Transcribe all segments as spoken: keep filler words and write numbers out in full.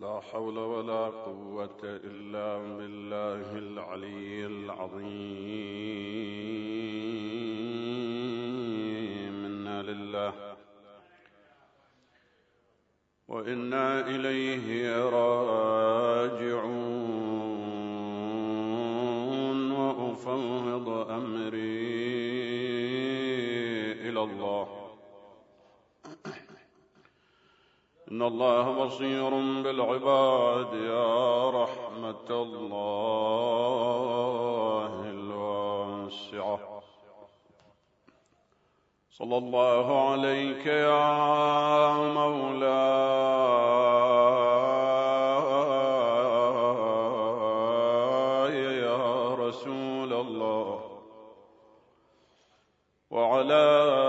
لا حول ولا قوة إلا بالله العلي العظيم. إنا لله وإنا إليه راجعون. وأفوض أمري إلى الله، إن الله بصير بالعباد. يا رحمة الله الواسعة، صلى الله عليك يا مولاي يا رسول الله، وعلى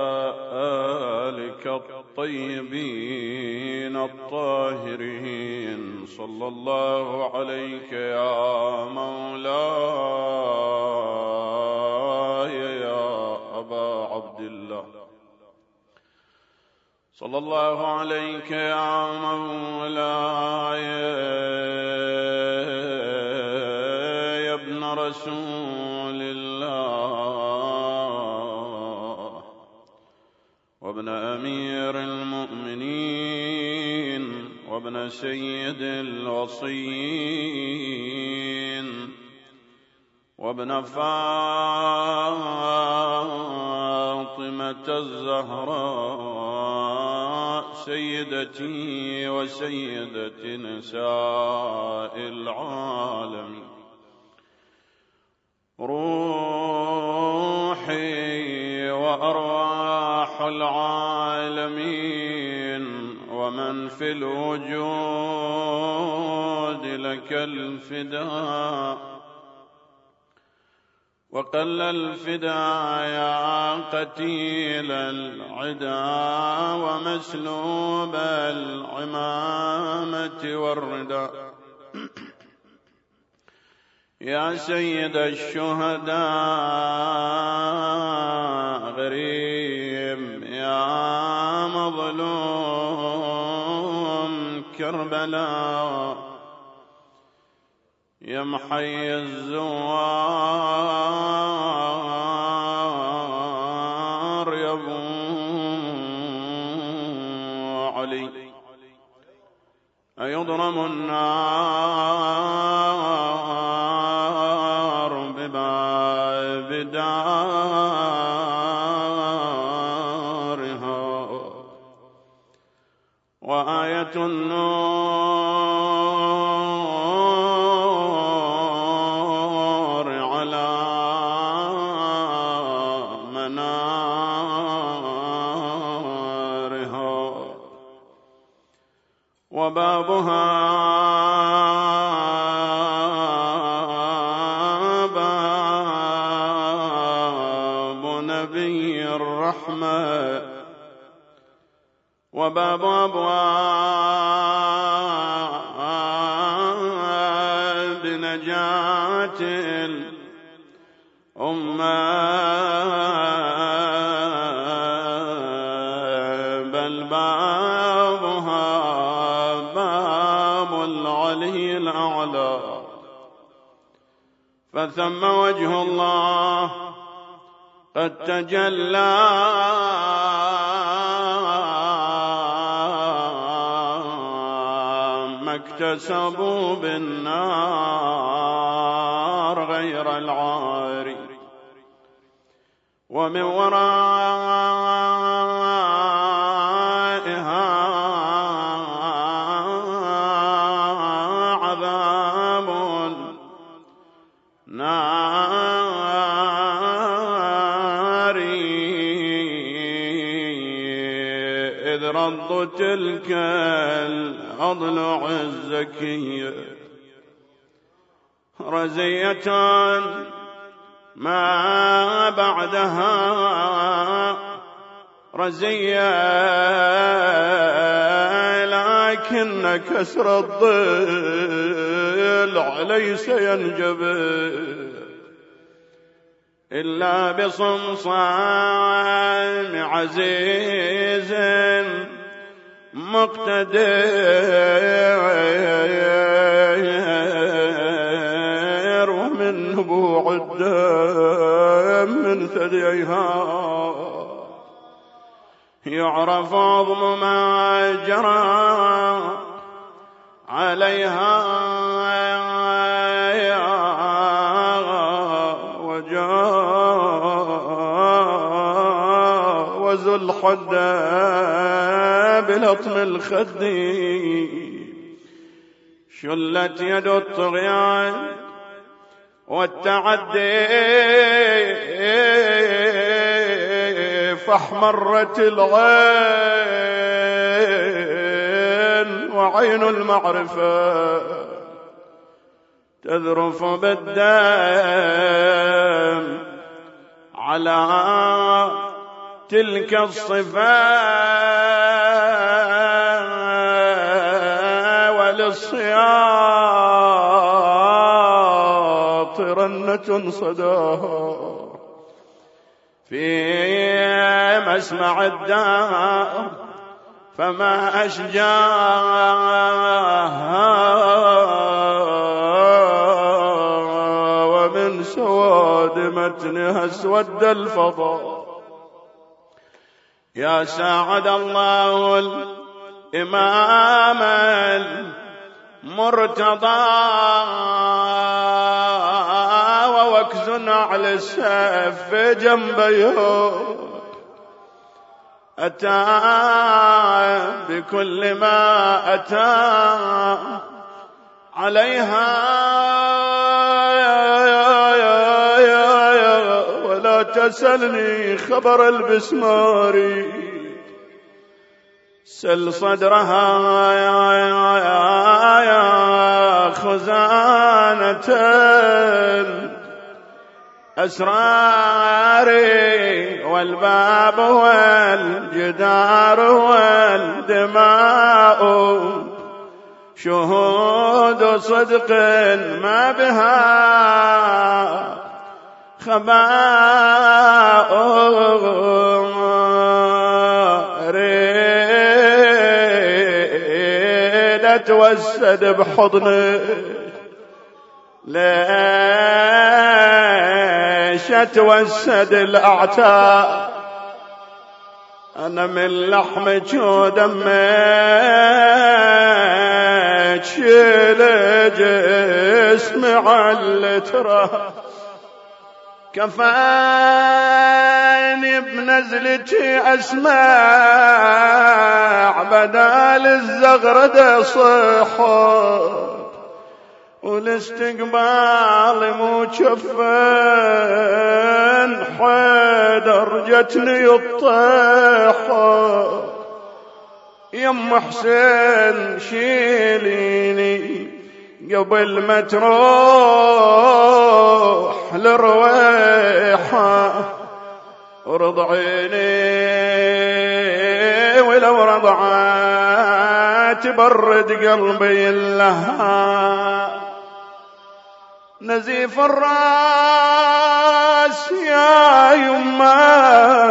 آلك الطيبين الطاهرين. صلى الله عليك يا مولاي يا أبا عبد الله، صلى الله عليك يا مولاي يا ابن رسول الله، وابن أمير المؤمنين، وابن سيد الوصيين، وابن فاطمة الزهراء، سيدتي وسيدة نساء العالمين. روحي وأرواح العالمين ومن في الوجود لك الفداء، وقل الفداء يا قتيل العدا ومسلوب العمامة والرداء. يا سيد الشهداء غريب، يا مظلوم كربلاء، يا محي الزوار يا ابو علي. أيضرم النار بباب دارها، وآية النور على منارها، وبابها باب نبي الرحمة، وباب أبواب نجاة الأمة، بل بابها باب العلي الأعلى. فثم وجه الله قد تجلى، ما اكتسبوا بالنار غير العار، ومن ورائها عذاب نار، إذ رد تلك الأضلع الزكية رزية ما بعدها رزية، لكن كسر الضلع ليس ينجبر إلا بصمصام عزيز مقتدر ومن نبوع الدم من ثدييها يعرف عظم ما جرى عليها وجاوز الحد بلطم الخد شلت يد الطغيان والتعدي فاحمرت العين وعين المعرفة تذرف بالدم على تلك الصفا وللصياط رنة صداها في مسمع الدار فما أشجاها ومن سواد متنها اسود الفضاء. يا ساعد الله الإمام المرتضى ووكز على السيف جنبيه أتى بكل ما أتى عليها ولا تسألني خبر البسماري سل صدرها يا خزانة أسراري والباب والجدار والدماء شهود صدق ما بها خباء ريدة توسد بحضني ليش توسد الأعتاء أنا من لحمك ودمك شيل جسمي على ترى كفاني بنزلتي أسمع بدال الزغرد صحو والاستقبال مجفن حيدر جتني الطيحة يم حسين شيليني قبل ما تروح للرويحة رضعيني ولو رضعت برد قلبي لها نزيف الراس يا يما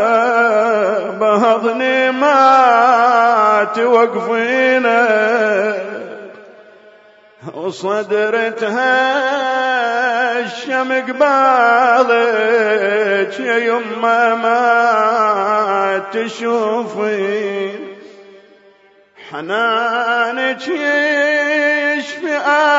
بهضني ما توقفينا وصدرتها الشمق بالك يا يما ما تشوفين حنانك يشفي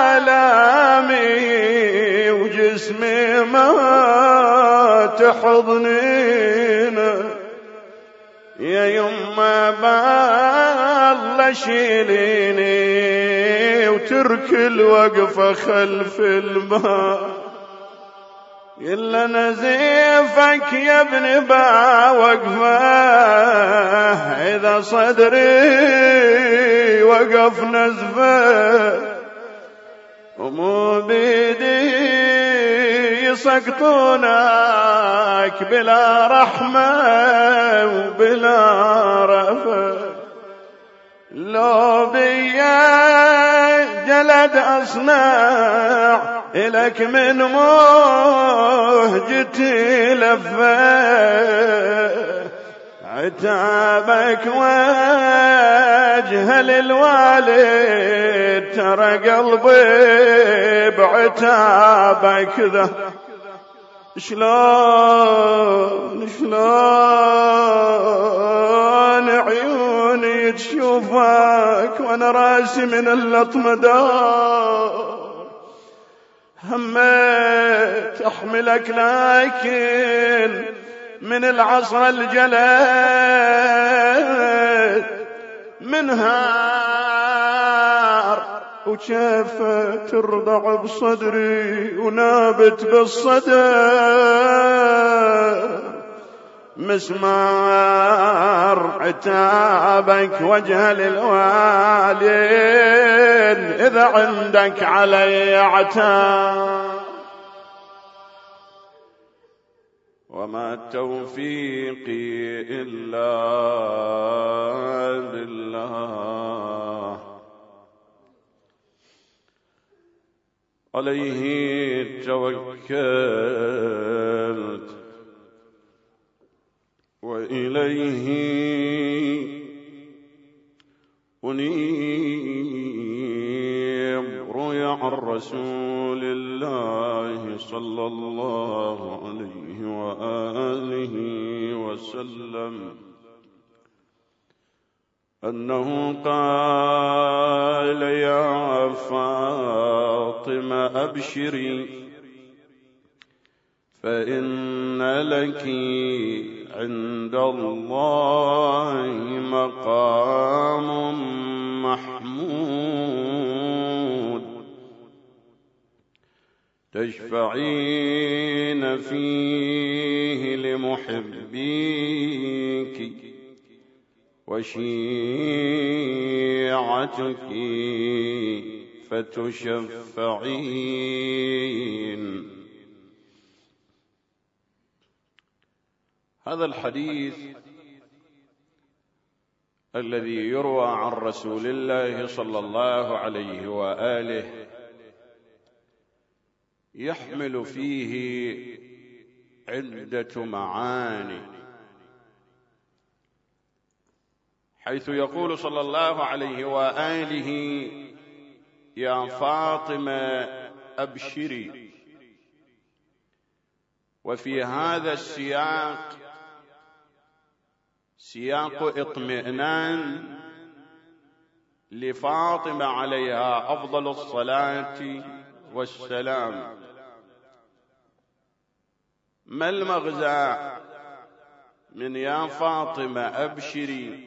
آلامي وجسمي ما تحضنين يا يما بالله شيليني وترك الوقفة خلف الباب إلا نزيفك يا ابن با وقفه إذا صدري وقف نزفه ومو بيدي يسقطونك بلا رحمة وبلا رفة لو بيا جلد أصنع إلك من مهجتي لفة عتابك وجع واجهل الوالد ترى قلبي بعتابك ذا. شلون شلون عيوني تشوفك وانا راسي من اللطم دار. هميت احملك لكن من العصا الجلد منهار، وكيف ترضع بصدري ونابت بالصدر. مسمار عتابك وجه للوالد إذا عندك علي عتاب. وما توفيقي إلا بالله عليه توكلت وإليه أنيب. روي عن رسول الله صلى الله عليه وآله وسلم أنه قال يا فاطمة أبشري فإن لك عند الله مقام محمود تشفعين فيه لمحبيك وشيعتك فتشفعين. هذا الحديث الذي يروى عن رسول الله صلى الله عليه وآله يحمل فيه عدة معاني، حيث يقول صلى الله عليه وآله يا فاطمة أبشري، وفي هذا السياق سياق اطمئنان لفاطمة عليها أفضل الصلاة والسلام. ما المغزى من يا فاطمة أبشري؟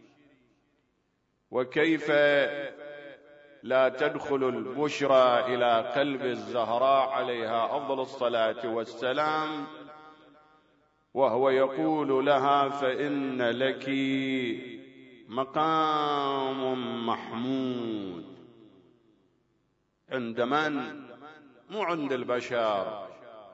وكيف لا تدخل البشرى إلى قلب الزهراء عليها أفضل الصلاة والسلام وهو يقول لها فإن لك مقام محمود؟ عند من؟ مو عند البشر.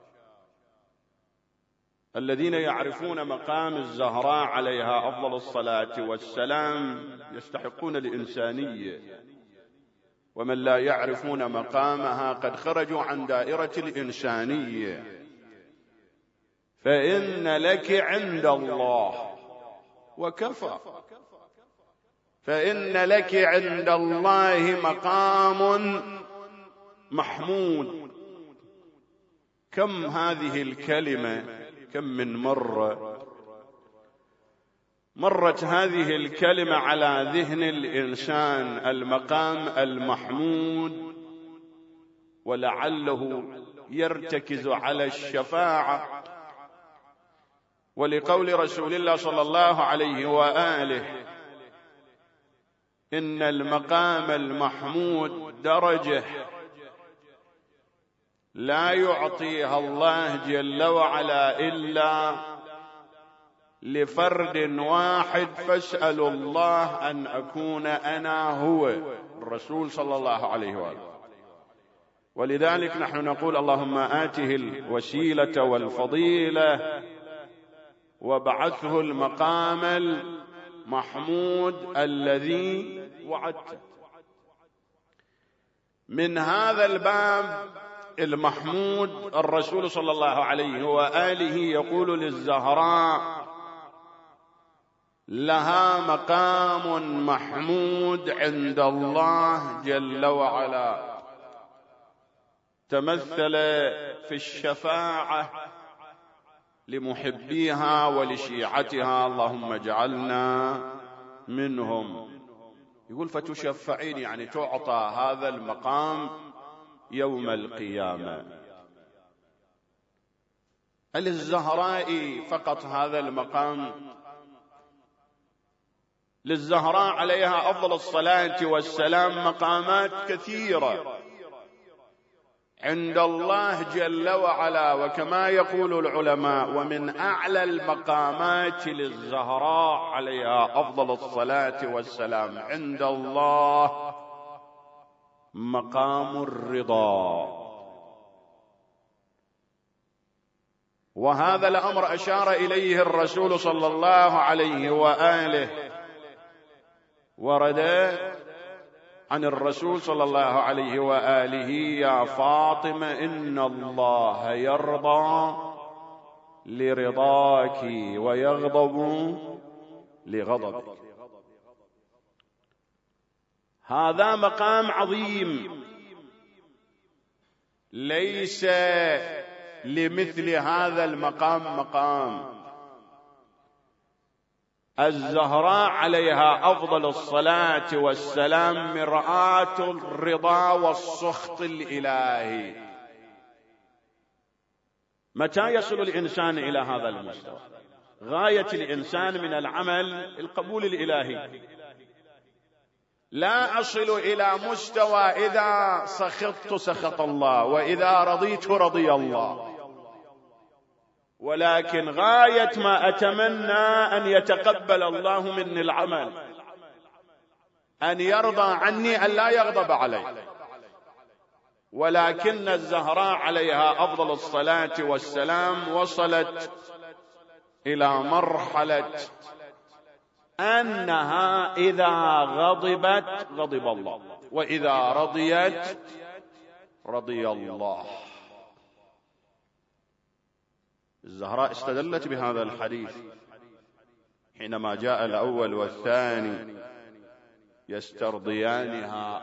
الذين يعرفون مقام الزهراء عليها أفضل الصلاة والسلام يستحقون الإنسانية، ومن لا يعرفون مقامها قد خرجوا عن دائرة الإنسانية. فإن لك عند الله وكفى، فإن لك عند الله مقام محمود. كم هذه الكلمة، كم من مرة مرت هذه الكلمة على ذهن الإنسان، المقام المحمود، ولعله يرتكز على الشفاعة. ولقول رسول الله صلى الله عليه وآله إن المقام المحمود درجة لا يعطيها الله جل وعلا إلا لفرد واحد، فاسألوا الله أن أكون أنا هو الرسول صلى الله عليه وآله. ولذلك نحن نقول اللهم آته الوسيلة والفضيلة وابعثه المقام المحمود الذي وعدته. من هذا الباب المحمود الرسول صلى الله عليه وآله يقول للزهراء لها مقام محمود عند الله جل وعلا، تمثل في الشفاعة لمحبيها ولشيعتها، اللهم اجعلنا منهم. يقول فتشفعين، يعني تعطى هذا المقام يوم القيامة. هل الزهراء فقط هذا المقام؟ للزهراء عليها أفضل الصلاة والسلام مقامات كثيرة عند الله جل وعلا، وكما يقول العلماء ومن أعلى المقامات للزهراء عليها أفضل الصلاة والسلام عند الله مقام الرضا. وهذا الأمر أشار إليه الرسول صلى الله عليه وآله، ورد عن الرسول صلى الله عليه وآله: يا فاطمة إن الله يرضى لرضاك ويغضب لغضبك. هذا مقام عظيم، ليس لمثل هذا المقام مقام. الزهراء عليها أفضل الصلاة والسلام مرآة الرضا والسخط الإلهي. متى يصل الإنسان إلى هذا المستوى؟ غاية الإنسان من العمل القبول الإلهي. لا أصل إلى مستوى إذا سخطت سخط الله وإذا رضيت رضي الله، ولكن غاية ما أتمنى أن يتقبل الله مني العمل، أن يرضى عني، أن لا يغضب علي. ولكن الزهراء عليها أفضل الصلاة والسلام وصلت إلى مرحلة أنها إذا غضبت غضب الله، وإذا رضيت رضي الله. الزهراء استدلت بهذا الحديث حينما جاء الأول والثاني يسترضيانها،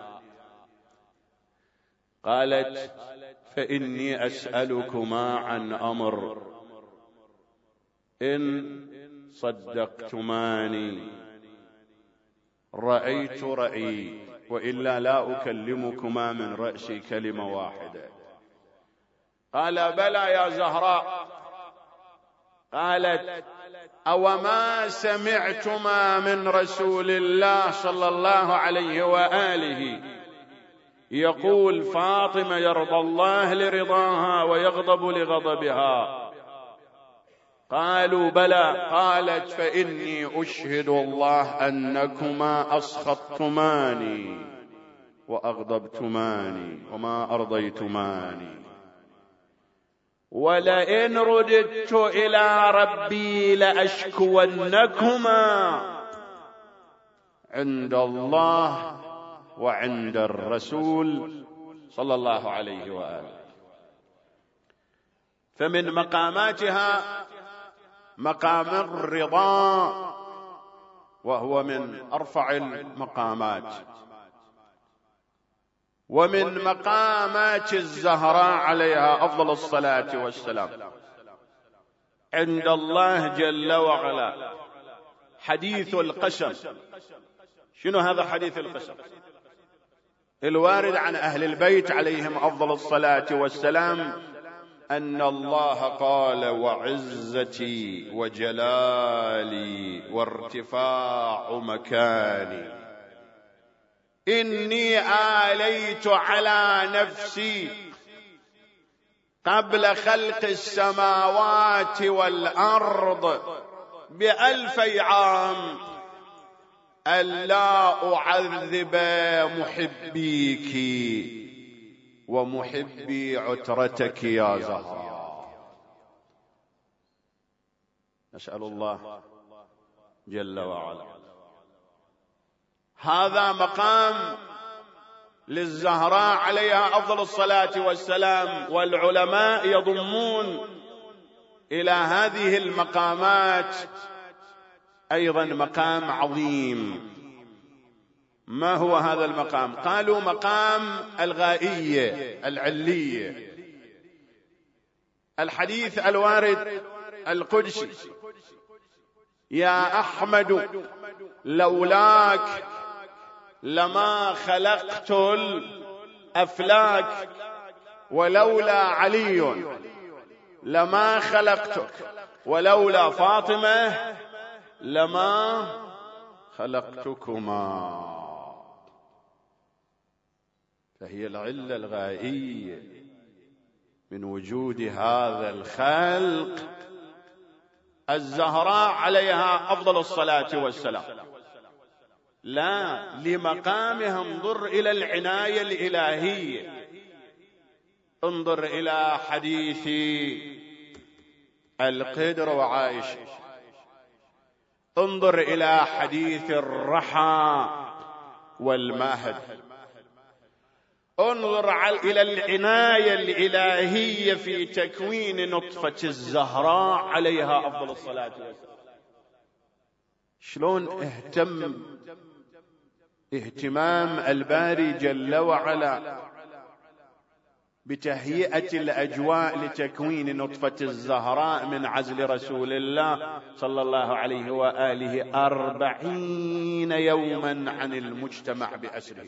قالت: فإني أسألكما عن أمر إن صدقتماني رأيت رأيي، وإلا لا أكلمكما من رأسي كلمة واحدة. قال: بلى يا زهراء. قالت: أوما سمعتما من رسول الله صلى الله عليه وآله يقول فاطمة يرضى الله لرضاها ويغضب لغضبها؟ قالوا: بلى. قالت: فإني أشهد الله أنكما أسخطتماني وأغضبتماني وما أرضيتماني، ولئن رددت إلى ربي لأشكونكما عند الله وعند الرسول صلى الله عليه وآله. فمن مقاماتها مقام الرضا، وهو من أرفع المقامات. ومن مقامات الزهراء عليها أفضل الصلاة والسلام عند الله جل وعلا حديث القسم. شنو هذا حديث القسم؟ الوارد عن أهل البيت عليهم أفضل الصلاة والسلام أن الله قال: وعزتي وجلالي وارتفاع مكاني إني آليت على نفسي قبل خلق السماوات والأرض بألفي عام ألا أعذب محبيك ومحبي عترتك يا زهراء. نسأل الله جل وعلا. هذا مقام للزهراء عليها أفضل الصلاة والسلام، والعلماء يضمون إلى هذه المقامات أيضا مقام عظيم. ما هو هذا المقام؟ قالوا مقام الغائية العلية. الحديث الوارد القدسي: يا أحمد لولاك لما خلقت الأفلاك، ولولا علي لما خلقتك، ولولا فاطمة لما خلقتكما. فهي العلة الغائية من وجود هذا الخلق الزهراء عليها أفضل الصلاة والسلام. لا، لمقامها انظر إلى العناية الإلهية. انظر إلى حديث القدر وعائشة، انظر إلى حديث الرحى والمهد، انظر إلى العناية الإلهية في تكوين نطفة الزهراء عليها أفضل الصلاة والسلام. شلون اهتم اهتمام الباري جل وعلا بتهيئة الأجواء لتكوين نطفة الزهراء من عزل رسول الله صلى الله عليه وآله أربعين يوما عن المجتمع بأسره،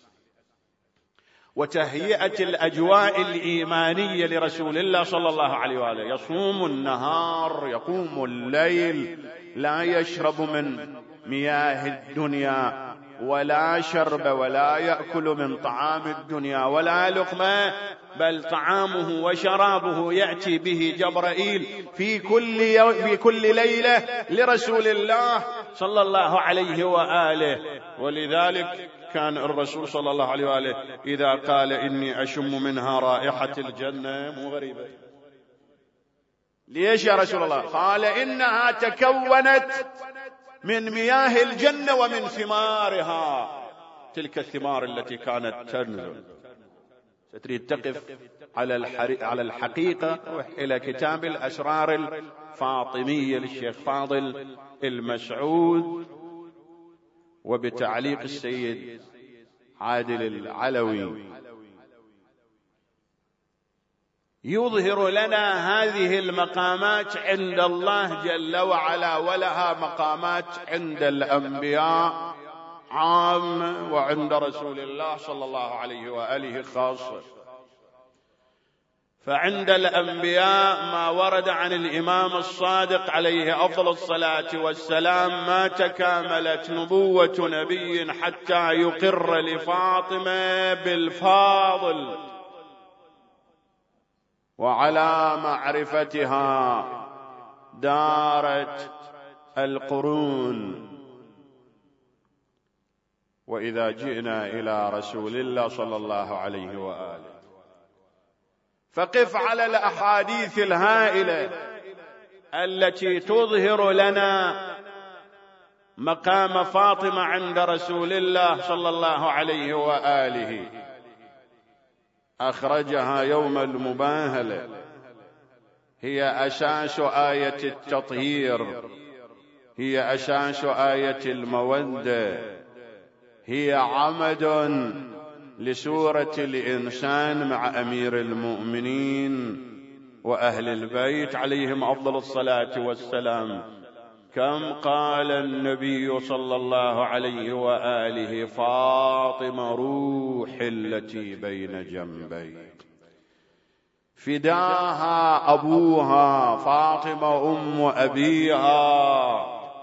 وتهيئة الأجواء الإيمانية لرسول الله صلى الله عليه وآله. يصوم النهار، يقوم الليل، لا يشرب من مياه الدنيا ولا شرب، ولا يأكل من طعام الدنيا ولا لقمة، بل طعامه وشرابه يأتي به جبرائيل في كل يوم في كل ليلة لرسول الله صلى الله عليه وآله. ولذلك كان الرسول صلى الله عليه وآله إذا قال إني أشم منها رائحة الجنة مو غريبة. ليش يا رسول الله؟ قال إنها تكونت من مياه الجنة ومن ثمارها، تلك الثمار التي كانت تنزل. ستريد تقف على على الحقيقة، روح إلى كتاب الأسرار الفاطمية للشيخ فاضل المسعود وبتعليق السيد عادل العلوي، يظهر لنا هذه المقامات عند الله جل وعلا، ولها مقامات عند الأنبياء عامة وعند رسول الله صلى الله عليه وآله خاصة. فعند الأنبياء ما ورد عن الإمام الصادق عليه أفضل الصلاة والسلام: ما تكاملت نبوة نبي حتى يقر لفاطمة بالفاضل، وعلى معرفتها دارت القرون. وإذا جئنا إلى رسول الله صلى الله عليه وآله فقف على الأحاديث الهائلة التي تظهر لنا مقام فاطمة عند رسول الله صلى الله عليه وآله. أخرجها يوم المباهلة، هي أساس آية التطهير، هي أساس آية المودة، هي عمد لسورة الإنسان مع أمير المؤمنين وأهل البيت عليهم أفضل الصلاة والسلام. كم قال النبي صلى الله عليه وآله: فاطمة روحي التي بين جنبي، فداها أبوها، فاطمة أم أبيها،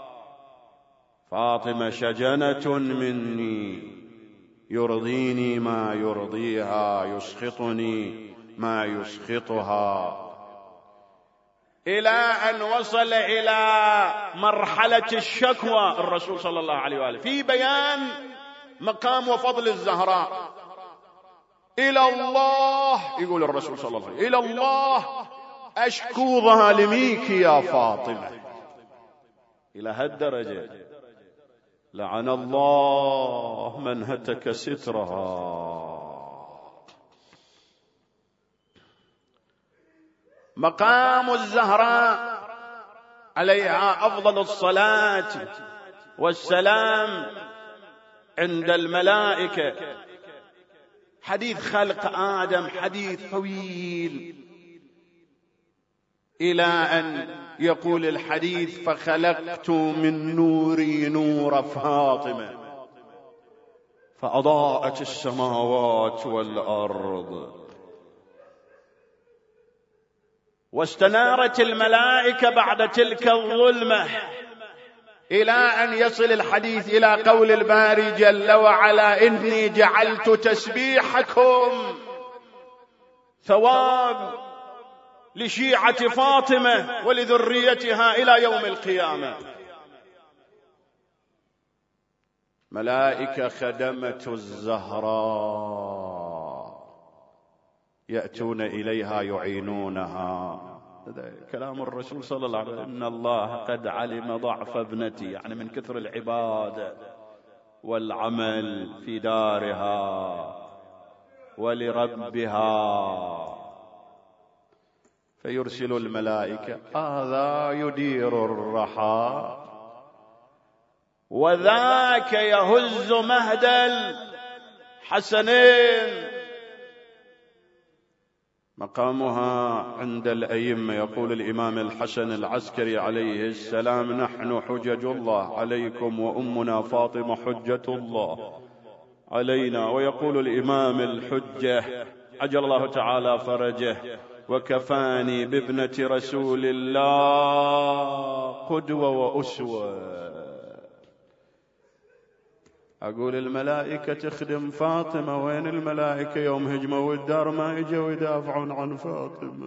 فاطمة شجنة مني، يرضيني ما يرضيها، يسخطني ما يسخطها، إلى أن وصل إلى مرحلة الشكوى الرسول صلى الله عليه وآله في بيان مقام وفضل الزهراء. إلى الله، يقول الرسول صلى الله عليه وسلم: إلى الله أشكو ظالميك يا فاطمة. إلى هالدرجة لعن الله من هتك سترها. مقام الزهراء عليها أفضل الصلاة والسلام عند الملائكة. حديث خلق آدم حديث طويل، إلى أن يقول الحديث: فخلقت من نوري نور فاطمة فأضاءت السماوات والأرض. واستنارت الملائكة بعد تلك الظلمة، إلى أن يصل الحديث إلى قول الباري جل وعلا: إني جعلت تسبيحكم ثواب لشيعة فاطمة ولذريتها إلى يوم القيامة. ملائكة خدمة الزهراء يأتون إليها يعينونها. هذا كلام الرسول صلى الله عليه وسلم: إن الله قد علم ضعف ابنتي، يعني من كثر العبادة والعمل في دارها ولربها، فيرسل الملائكة: هذا يدير الرحى وذاك يهز مهد الحسنين. مقامها عند الأئمة. يقول الإمام الحسن العسكري عليه السلام: نحن حجج الله عليكم وأمنا فاطمة حجة الله علينا. ويقول الإمام الحجة عجل الله تعالى فرجه: وكفاني بابنة رسول الله قدوة وأسوة. أقول الملائكة تخدم فاطمة، وين الملائكة يوم هجموا الدار ما إجوا يدافعون عن فاطمة؟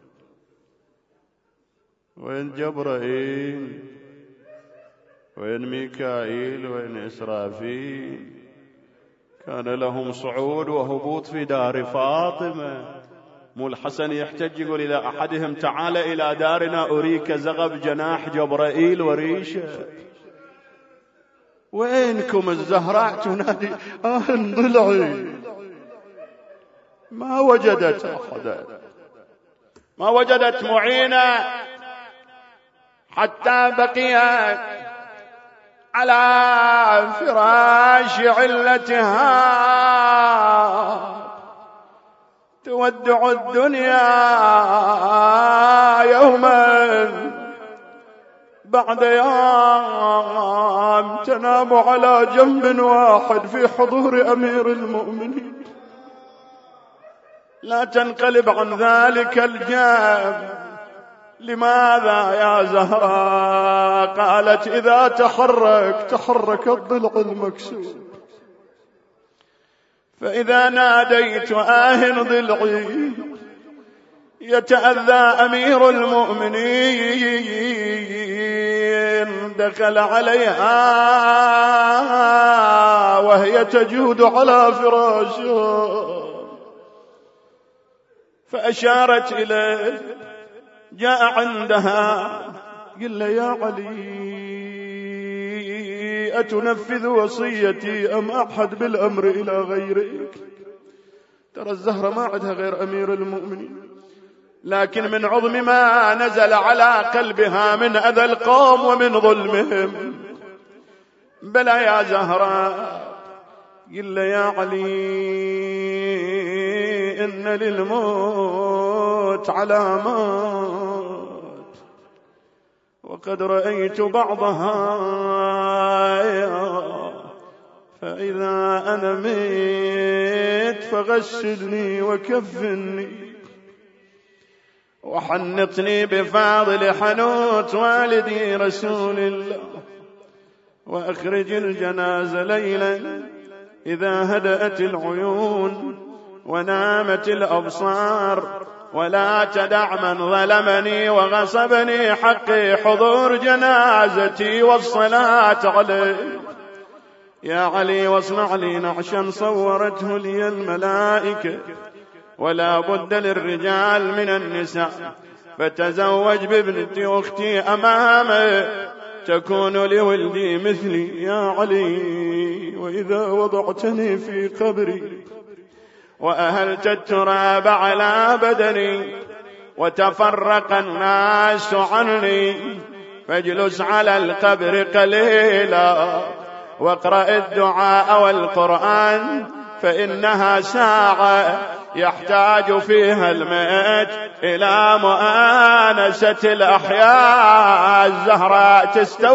وين جبرائيل؟ وين ميكائيل؟ وين إسرافيل؟ كان لهم صعود وهبوط في دار فاطمة. مو الحسن يحتج يقول: إذا أحدهم تعال إلى دارنا أريك زغب جناح جبرائيل وريشه. وينكم الزهراء تنادي: آه ضلعي. ما وجدت أحدا، ما وجدت معينة، حتى بقيت على فراش علتها تودع الدنيا يوما بعد يوم، تنام على جنب واحد في حضور أمير المؤمنين، لا تنقلب عن ذلك الجنب. لماذا يا زهراء؟ قالت: إذا تحرك تحرك الضلع المكسور، فإذا ناديت آه ضلعي يتأذى أمير المؤمنين. دخل عليها وهي تجود على فراشها فأشارت إليه، جاء عندها قال له: يا علي أتنفذ وصيتي أم أحد بالأمر إلى غيرك؟ ترى الزهرة ما عندها غير أمير المؤمنين، لكن من عظم ما نزل على قلبها من أذى القوم ومن ظلمهم. بلى يا زهراء. قل له: يا علي إن للموت علامات، وقد رأيت بعضها، فإذا أنا ميت فغسلني وكفني وحنطني بفاضل حنوت والدي رسول الله، وأخرج الجنازة ليلا إذا هدأت العيون ونامت الأبصار، ولا تدع من ظلمني وغصبني حقي حضور جنازتي والصلاة عليه. يا علي واصنع لي نعشا صورته لي الملائكة، ولا بد للرجال من النساء، فتزوج بابنتي أختي أمامه تكون لولدي مثلي يا علي. وإذا وضعتني في قبري وأهلت التراب على بدني وتفرق الناس عني، فاجلس على القبر قليلا واقرأ الدعاء والقرآن، فإنها ساعة يحتاج فيها الميت إلى مؤانسة الأحياء. الزهراء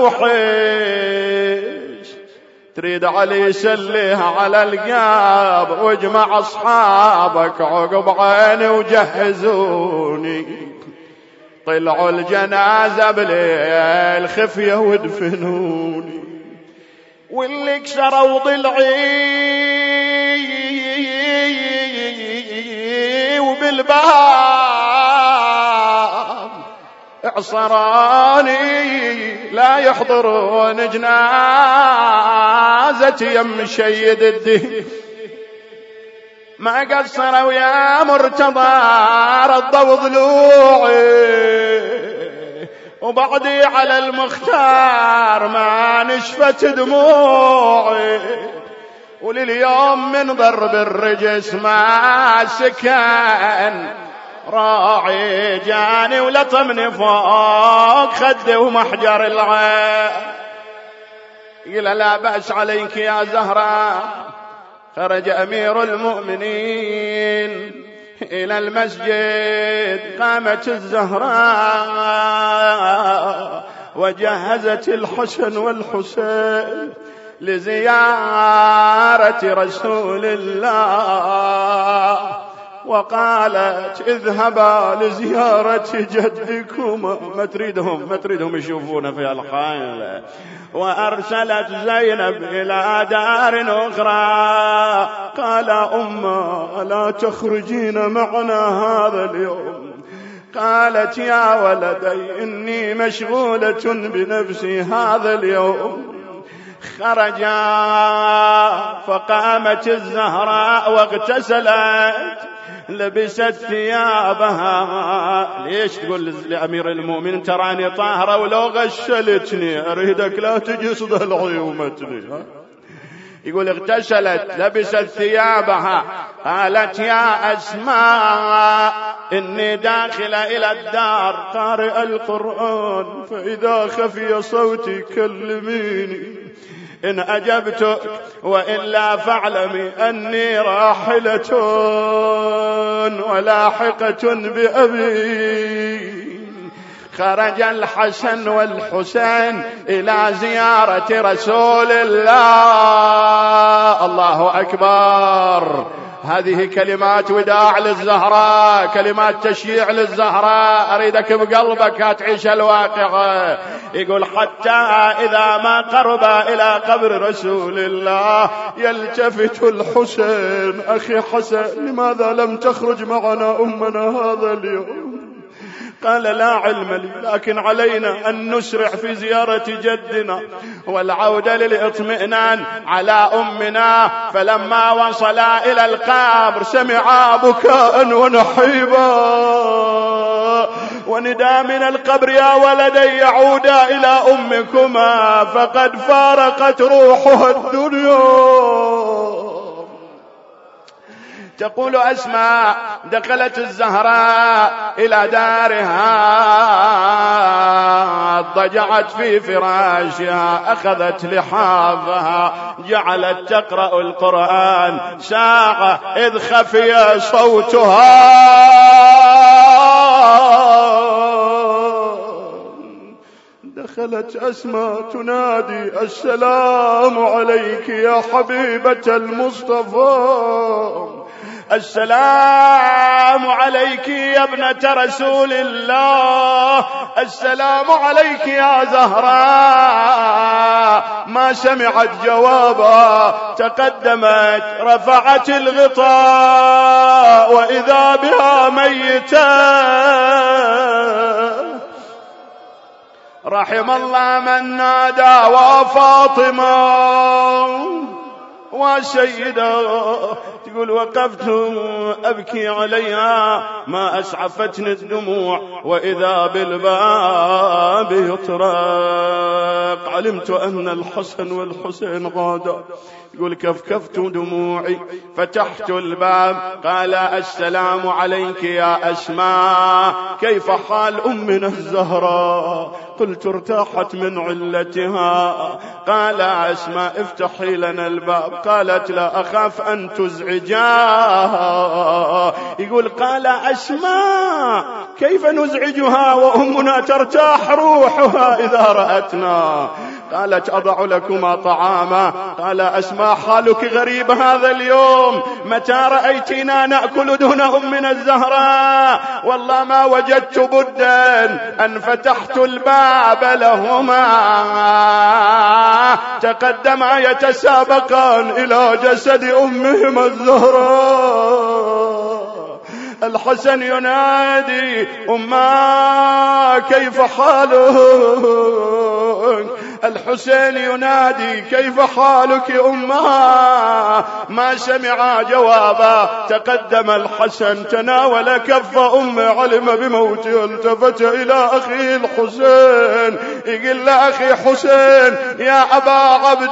تستوحش، تريد علي يسليها على القبر، واجمع أصحابك عقب عيني وجهزوني. طلعوا الجنازة بليل خفية ودفنوني، واللي كسروا ضلعي وبالباب اعصراني لا يحضرون جنازتي يم شيد الدين. ما قصروا يا مرتضى رضوا ضلوعي، وبعدي على المختار ما نشفت دموعي. ولليوم من ضرب الرجس ما سكن راعي، جاني ولطمني فوق خدي ومحجر العين. قيل لا بأس عليك يا زهراء. خرج أمير المؤمنين إلى المسجد، قامت الزهراء وجهزت الحسن والحسين لزيارة رسول الله، وقالت اذهبا لزيارة جدكما. ما تريدهم ما تريدهم يشوفون في الخيل. وأرسلت زينب إلى دار أخرى، قال أمه لا تخرجين معنا هذا اليوم. قالت يا ولدي إني مشغولة بنفسي هذا اليوم. خرجا فقامت الزهراء واغتسلت، لبست ثيابها. ليش تقول لأمير المؤمنين تراني طاهرة ولو غشلتني أريدك لا تجس ضلعي ومتني؟ يقول اغتسلت لبست ثيابها. قالت يا أسماء إني داخلة إلى الدار قارئ القرآن، فإذا خفي صوتي كلميني، إن أجبتك وإلا فاعلمي أني راحلة ولاحقة بأبي. خرج الحسن والحسين إلى زيارة رسول الله. الله أكبر. هذه كلمات وداع للزهراء، كلمات تشييع للزهراء. أريدك بقلبك تعيش الواقع. يقول حتى إذا ما قرب إلى قبر رسول الله يلتفت الحسين أخي حسن لماذا لم تخرج معنا أمنا هذا اليوم؟ قال لا علم لي، لكن علينا أن نسرع في زيارة جدنا والعودة للإطمئنان على أمنا. فلما وصلا إلى القبر سمعا بكاء ونحيبا وندى من القبر يا ولدي يعودا إلى أمكما فقد فارقت روحها الدنيا. تقول أسماء دخلت الزهراء إلى دارها، ضجعت في فراشها، أخذت لحافها، جعلت تقرأ القرآن. ساعة إذ خفي صوتها دخلت أسماء تنادي السلام عليك يا حبيبة المصطفى، السلام عليك يا ابنة رسول الله، السلام عليك يا زهراء. ما سمعت جوابا، تقدمت رفعت الغطاء وإذا بها ميتة. رحم الله من نادى وفاطمة وسيدة. تقول وقفت أبكي عليها ما أسعفتني الدموع وإذا بالباب يطرق. علمت أن الحسن والحسين غادا يقول كفكفت دموعي فتحت الباب، قال السلام عليك يا أسماء، كيف حال أمنا الزهراء؟ قلت ارتاحت من علتها. قال أسماء افتحي لنا الباب. قالت لا أخاف أن تزعجاها. يقول قال أسماء كيف نزعجها وأمنا ترتاح روحها إذا رأتنا؟ قالت أضع لكما طعاما. قال أسماء حالك غريب هذا اليوم، متى رأيتنا نأكل دون أمنا الزهراء؟ والله ما وجدت بدا أن فتحت الباب لهما، تقدما يتسابقان إلى جسد أمهما الزهراء. الحسن ينادي أما كيف حالك؟ الحسين ينادي كيف حالك أما؟ ما سمع جوابا. تقدم الحسن تناول كف أم، علم بموته، التفت إلى أخيه الحسين يقول له أخي حسين يا أبا عبد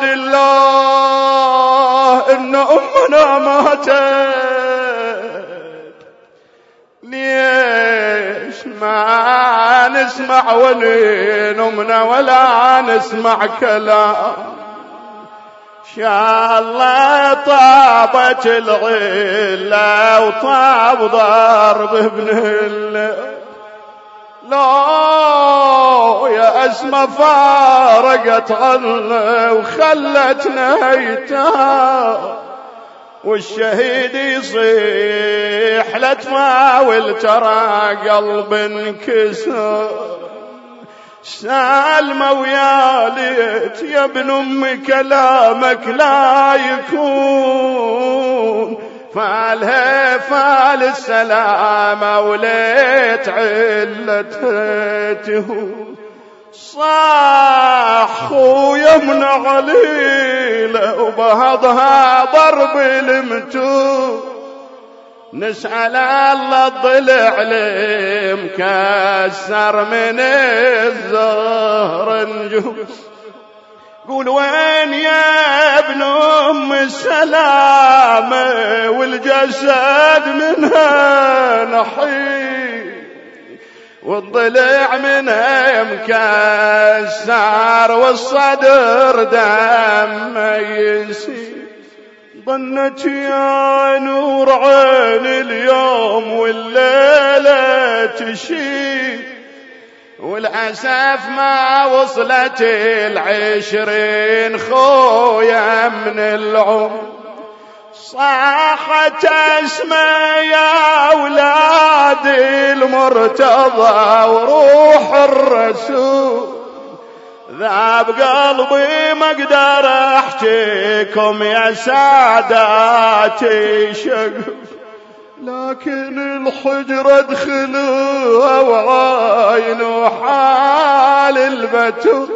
الله إن أمنا ماتت، ليش ما نسمع ولين أمنا ولا نسمع كلام؟ شاء الله طابت العلة وطاب ضرب ابن الله. لا يا أسمى فارقت عنا وخلتنا يتام، والشهيد يصيح لا تفاول ترى قلب انكسر. سالمة ويا ليت يا ابن أم كلامك لا يكون، فالها فال السلامة وليت علته. صاح خويا من عليلة وبهضها ضرب المتو، نسأل الله الضلع لي مكسر من الزهر نجوس. قول وين يا ابن أم السلامة والجسد منها نحيل، والضلع منها مكسر والصدر دم يسيل. ظنت يا نور عين اليوم والليلة تشيل، والأسف ما وصلت العشرين خويا من العمر. صاحت اسمى يا أولاد المرتضى وروح الرسول، ذاب قلبي ما اقدر احكيكم يا ساداتي شقف، لكن الحجرة ادخلوها وعاينوا حال البتول.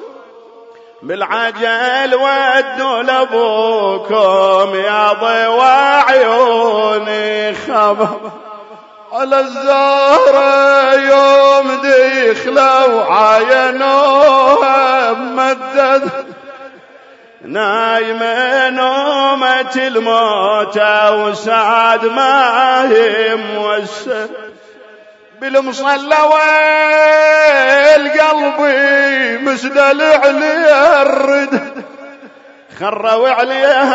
بالعجل ودوا لابوكم يا ضوى عيوني خبر، على الزهرة يوم دخلوا عاينوها ممدد، نايمة نومة الموتى وسعد ما هي موسد. بالمصلى والقلب مسدل عليها الرد، خروا عليها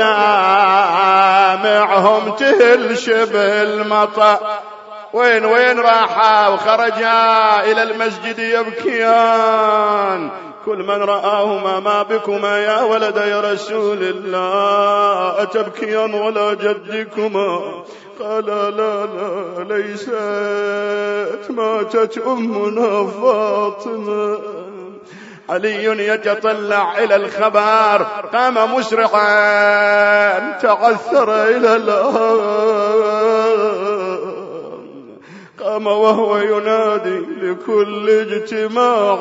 ومدامعهم تهلشب المطر. وين وين راحا وخرجا إلى المسجد يبكيان، كل من رآهما ما بكما يا ولد يا رسول الله، أتبكيان ولا جدكما؟ قال لا لا ليست، ماتت أمنا فاطمة. علي يتطلع إلى الخبر، قام مسرعا تعثر إلى الأرض، قام وهو ينادي لكل اجتماع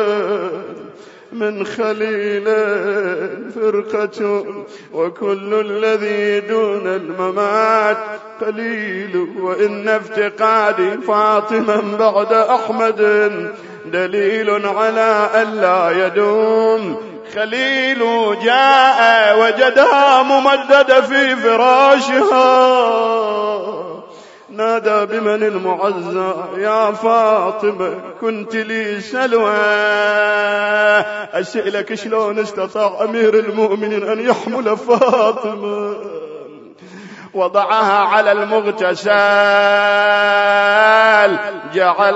من خليل فرقة، وكل الذي دون الممات قليل، وإن افتقادي فاطمة بعد أحمد دليل على أن لا يدوم الخليل جاء وجدها ممددة في فراشها، نادى بمن المعزى يا فاطمة كنت لي سلوى، أسألك شلون استطاع أمير المؤمنين أن يحمل فاطمة؟ وضعها على المغتسل، جعل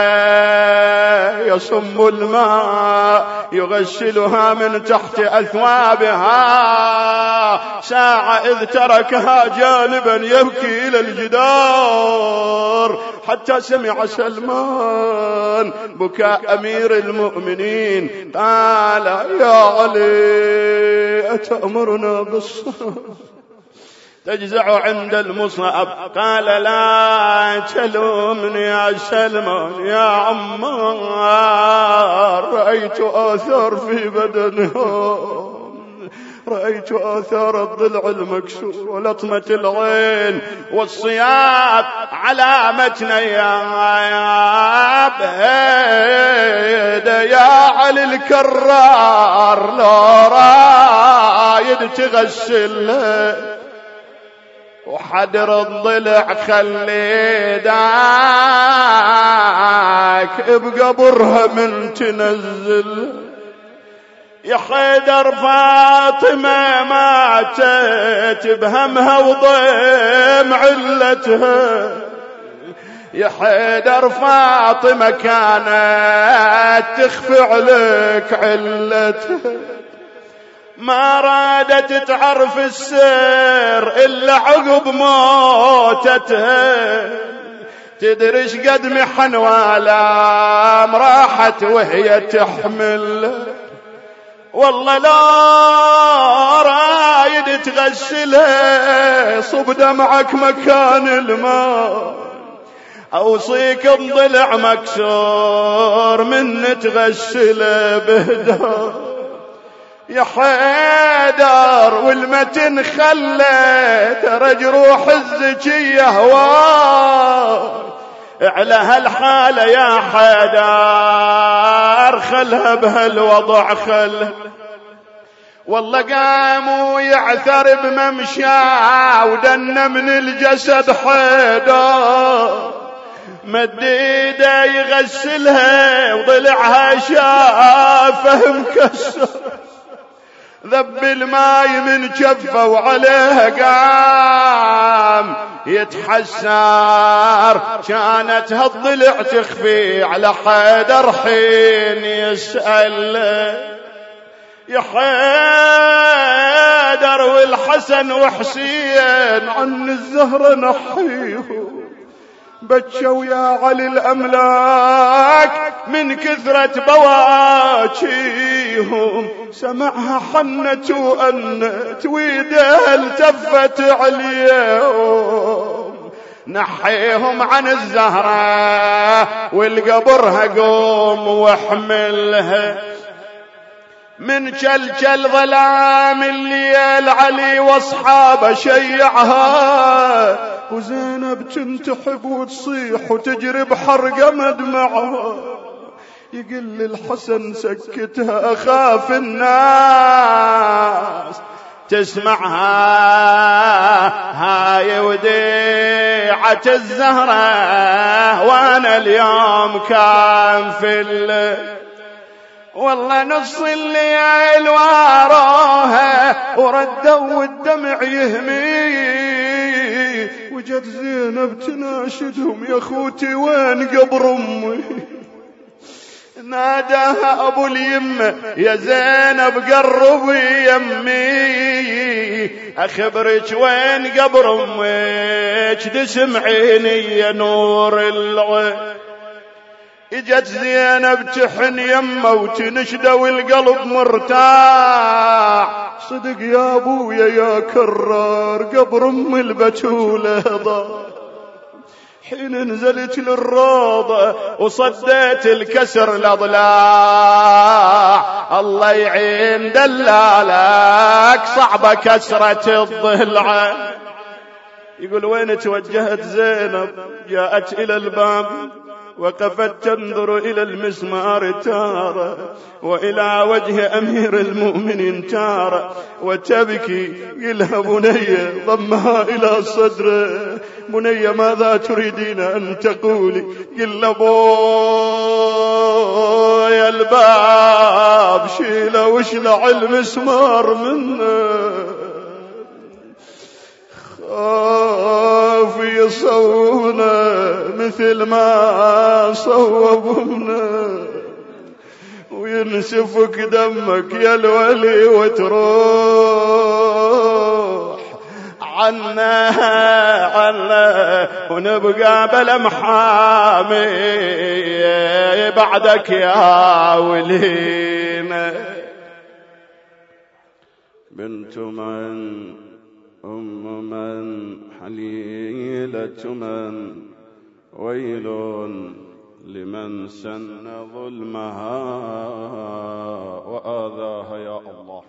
يصب الماء يغسلها من تحت أثوابها، ساعة إذ تركها جانبا يبكي إلى الجدار حتى سمع سلمان بكاء أمير المؤمنين، قال يا علي أتأمرنا بالصلاة تجزع عند المصعب؟ قال لا تلومني يا سلمان يا عمار، رأيت آثار في بدنها، رأيت آثار الضلع المكسور ولطمة العين والصياط على متنياب، يا علي الكرار لا رايد تغسل وحدر الضلع خلي داك بقبرها من تنزل. يا حيدر فاطمة ماتت بهمها وضيم علتها، يا حيدر فاطمة كانت تخفي عليك علتها، ما رادت تعرف السر إلا عقب موتتها، تدريش قد محن والام راحت وهي تحمل، والله لا رايد تغسلها صب دمعك مكان الماء، أوصيك الضلع مكسور من تغسله بهدار. يا حيدر والمتن خلت ترى جروح الزكية هوار، على هالحالة يا حيدر خلها بهالوضع خلها، والله قاموا يعثر بممشى ودن من الجسد حيدر، مديده يغسلها وضلعها شافه مكسر، ذب الماي من جفه وعليها قام يتحسر، كانت هالضلع تخفي على حيدر حين يسأل يا حيدر والحسن وحسين عن الزهرة نحيه، بكوا يا علي الأملاك من كثرة بواكيهم، سمعها حنت وأنت ويدها التفت عليهم، نحيهم عن الزهرة والقبرها قوم واحملها، من جلجل ظلام الليل علي واصحابه شيعها، وزينب تنتحب وتصيح وتجري بحرقة مدمعها، يقل الحسن سكتها أخاف الناس تسمعها، هاي وديعة الزهرة وانا اليوم كان في الليل، والله نص الليل واراها وردوا والدمع يهمي، وجد زينب تناشدهم يا اخوتي وين قبر امي، ناداها ابو اليمه يا زينب قربي يمي، اخبرك وين قبر امك تسمعيني يا نور العين. اجت زينب تحن يمه وتنشده والقلب مرتاح، صدق يا ابويا يا كرار قبر ام البتوله ضاع، حين نزلت للروضه وصديت الكسر الاضلاع، الله يعين دلالك صعبه كسره الضلع. يقول وين توجهت زينب؟ جاءت الى الباب وقفت تنظر إلى المسمار تارة وإلى وجه أمير المؤمنين تارة وتبكي. قلها بنية، ضمها إلى صدره. بنية ماذا تريدين أن تقولي؟ قل بويا الباب شيله وشلع المسمار منه، خاف يصوبنا مثل ما صوبنا وينسفك دمك يا الولي وتروح عنا عنا ونبقى بلا محامي بعدك يا ولينا. بنت من أم من حليلة من ويل لمن سن ظلمها وآذاها يا الله.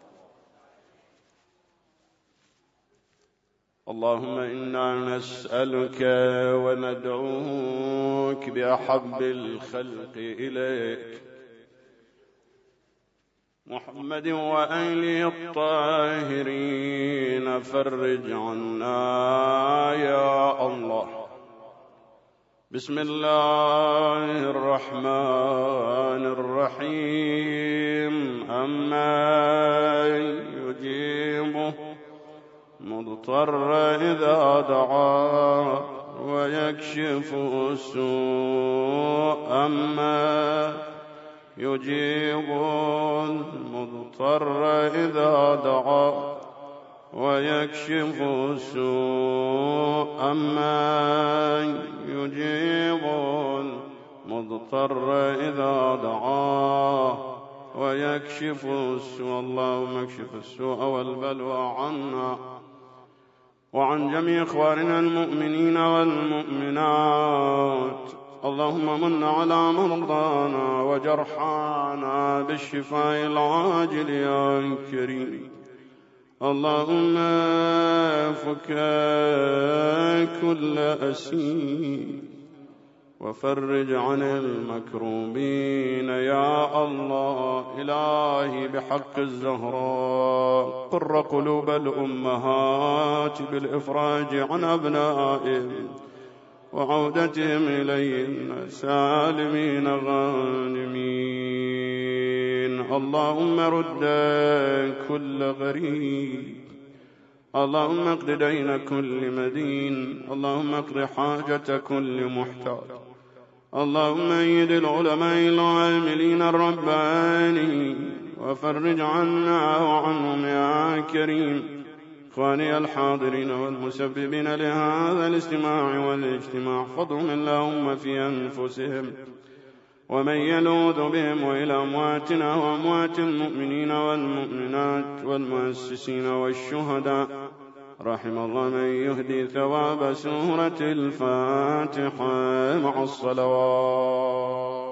اللهم إنا نسألك وندعوك بأحب الخلق إليك محمد وآله الطاهرين، فرج عنا يا الله. بسم الله الرحمن الرحيم. أما يجيبه مضطر إذا دعاه ويكشف السوء. أما يجيب المضطر إذا دعاه ويكشف السوء. أما يجيب المضطر إذا دعاه ويكشف السوء. اللهم اكشف السوء والبلوى عنا وعن جميع إخواننا المؤمنين والمؤمنات. اللهم من على مرضانا وجرحانا بالشفاء العاجل يا كريم. اللهم فك كل أسير وفرج عن المكروبين يا الله. إلهي بحق الزهراء قر قلوب الأمهات بالإفراج عن أبنائهم وعودتهم إلينا سالمين غانمين. اللهم رد كل غريب. اللهم اقض دين كل مدين. اللهم اقض حاجة كل محتاج. اللهم أيد العلماء العاملين الربانيين وفرج عنا وعنهم يا كريم. إخواني الحاضرين والمسببين لهذا الاجتماع والاجتماع احفظهم اللهم في أنفسهم ومن يلوذ بهم، وإلى أمواتنا وأموات المؤمنين والمؤمنات والمؤسسين والشهداء. رحم الله من يهدي ثواب سورة الفاتحة مع الصلوات.